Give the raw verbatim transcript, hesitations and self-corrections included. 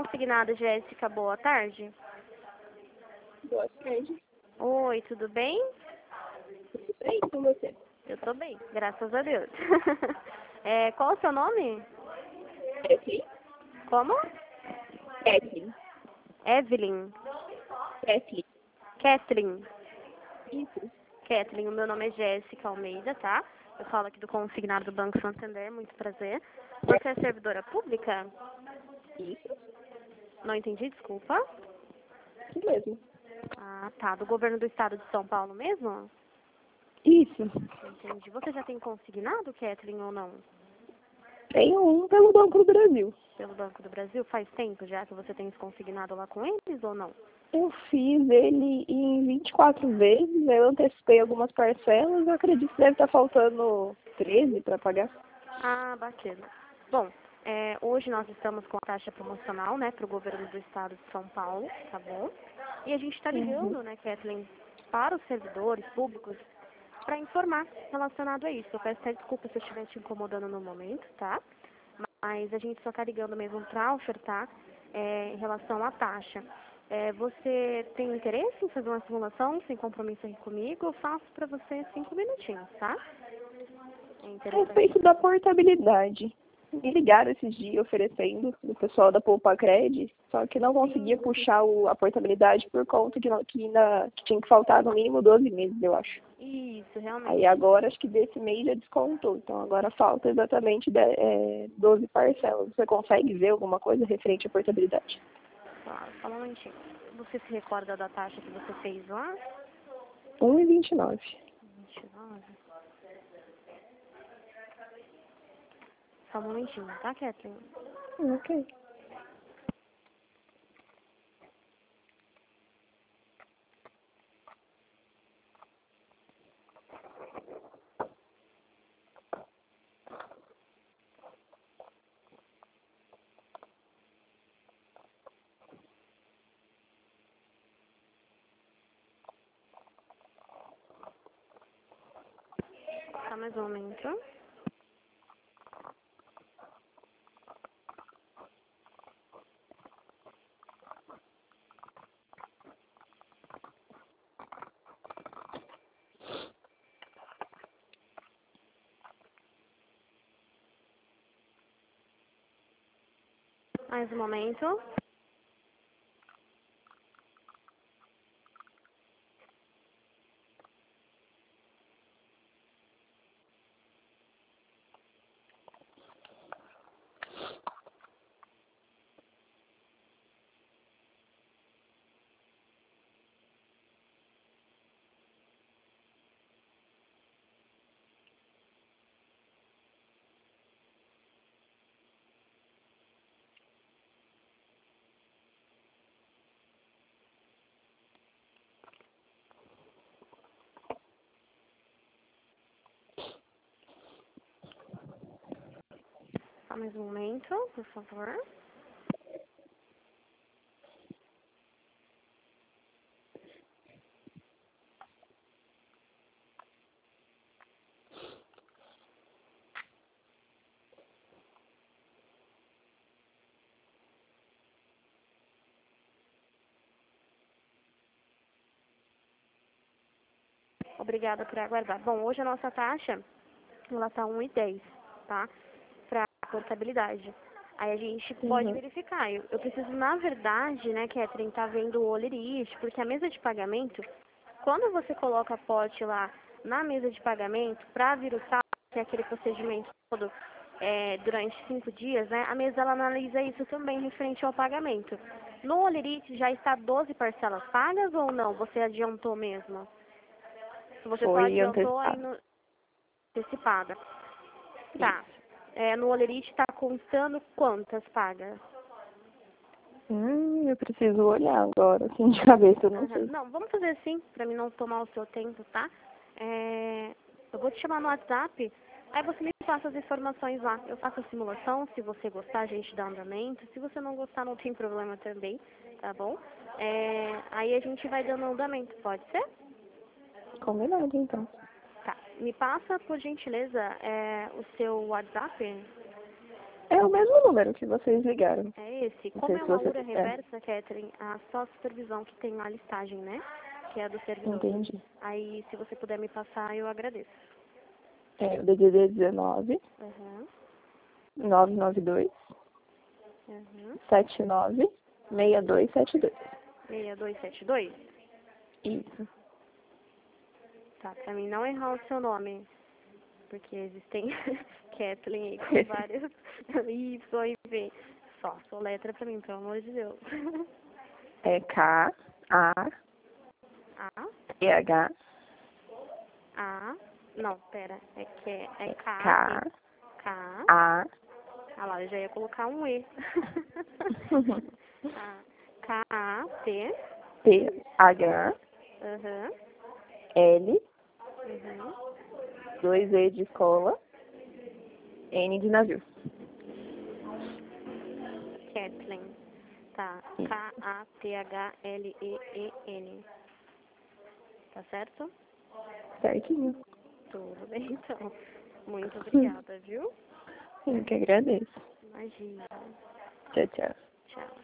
consignado, Jéssica. Boa tarde. Boa tarde. Oi, tudo bem? Tudo bem com você? Eu tô bem, graças a Deus. É, qual o seu nome? Kathleen? Como? Kathleen. Evelyn. Kathleen. Kathleen. Isso. Kathleen, o meu nome é Jéssica Almeida, tá? Eu falo aqui do consignado do Banco Santander, muito prazer. Você é servidora pública? Isso. Não entendi, desculpa. Isso mesmo. Ah, tá. Do governo do estado de São Paulo mesmo? Isso. Entendi. Você já tem consignado, Kathleen, ou não? Tenho um pelo Banco do Brasil. Pelo Banco do Brasil? Faz tempo já que você tem se consignado lá com eles ou não? Eu fiz ele em vinte e quatro vezes, eu antecipei algumas parcelas, eu acredito que deve estar faltando treze para pagar. Ah, bacana. Bom, é, hoje nós estamos com a taxa promocional, né, para o governo do estado de São Paulo, tá bom? E a gente está ligando, Uhum. né, Kathleen, para os servidores públicos para informar relacionado a isso. Eu peço até desculpa se eu estiver te incomodando no momento, tá? Mas a gente só está ligando mesmo para ofertar é, em relação à taxa. É, você tem interesse em fazer uma simulação sem compromisso aqui comigo? Eu faço para você cinco minutinhos, tá? É A interessante. respeito da portabilidade, me ligaram esses dias oferecendo, o pessoal da Poupa Cred, só que não conseguia puxar o, a portabilidade por conta que, não, que, ainda, que tinha que faltar no mínimo doze meses, eu acho. Isso, realmente. Aí agora, acho que desse mês já descontou, então agora falta exatamente de, é, doze parcelas. Você consegue ver alguma coisa referente à portabilidade? Claro, só um momentinho. Você se recorda da taxa que você fez lá? um e vinte e nove. vinte e nove. Só um momentinho, tá, Kathleen? Ok. Só mais um momento. Mais um momento. Só mais um momento, por favor. Obrigada por aguardar. Bom, hoje a nossa taxa, ela tá um e dez, tá? Para portabilidade. Aí a gente pode Uhum. verificar. Eu, eu preciso, na verdade, né, Catherine, tá vendo o Olerite, porque a mesa de pagamento, quando você coloca pote lá na mesa de pagamento, para vir o saldo, que é aquele procedimento todo é, durante cinco dias, né, a mesa ela analisa isso também referente ao pagamento. No Olerite já está doze parcelas pagas ou não? Você adiantou mesmo? Se você só Foi adiantou, aí antecipado. no... antecipada. Isso. Tá. É, no Olerite está constando quantas pagas? Hum, eu preciso olhar agora, assim, de cabeça, eu não Aham. sei. Não, vamos fazer assim, pra mim não tomar o seu tempo, tá? É, eu vou te chamar no WhatsApp, aí você me passa as informações lá. Eu faço a simulação, se você gostar, a gente dá andamento. Se você não gostar, não tem problema também, tá bom? É, aí a gente vai dando andamento, pode ser? Combinado, então. Tá. Me passa, por gentileza, é, o seu WhatsApp. É o mesmo número que vocês ligaram. É esse. Não Como sei é se uma você... URA É, reversa, Catherine, a só supervisão que tem lá a listagem, né? Que é a do servidor. entendi. Aí, se você puder me passar, eu agradeço. É o D D D dezenove, Uhum. nove nove dois, Uhum. sete nove, seis dois sete dois. seis dois sete dois? Isso. Tá, pra mim não errar o seu nome. Porque existem Kathleen aí com várias Y e V. Só, só letra pra mim, pelo amor de Deus. É K, A, A, T, H, A, não, pera, é que é K, K, E, K, A, ah lá, eu já ia colocar um E. Ah, K, A, T, T, H, aham, L, uhum, dois E de escola, N de navio. Kathleen, tá, K, A, T, H, L, E, E, N, tá certo? Certinho. Tudo bem, então. Muito obrigada, viu? Eu que agradeço. Imagina. Tchau, tchau. Tchau.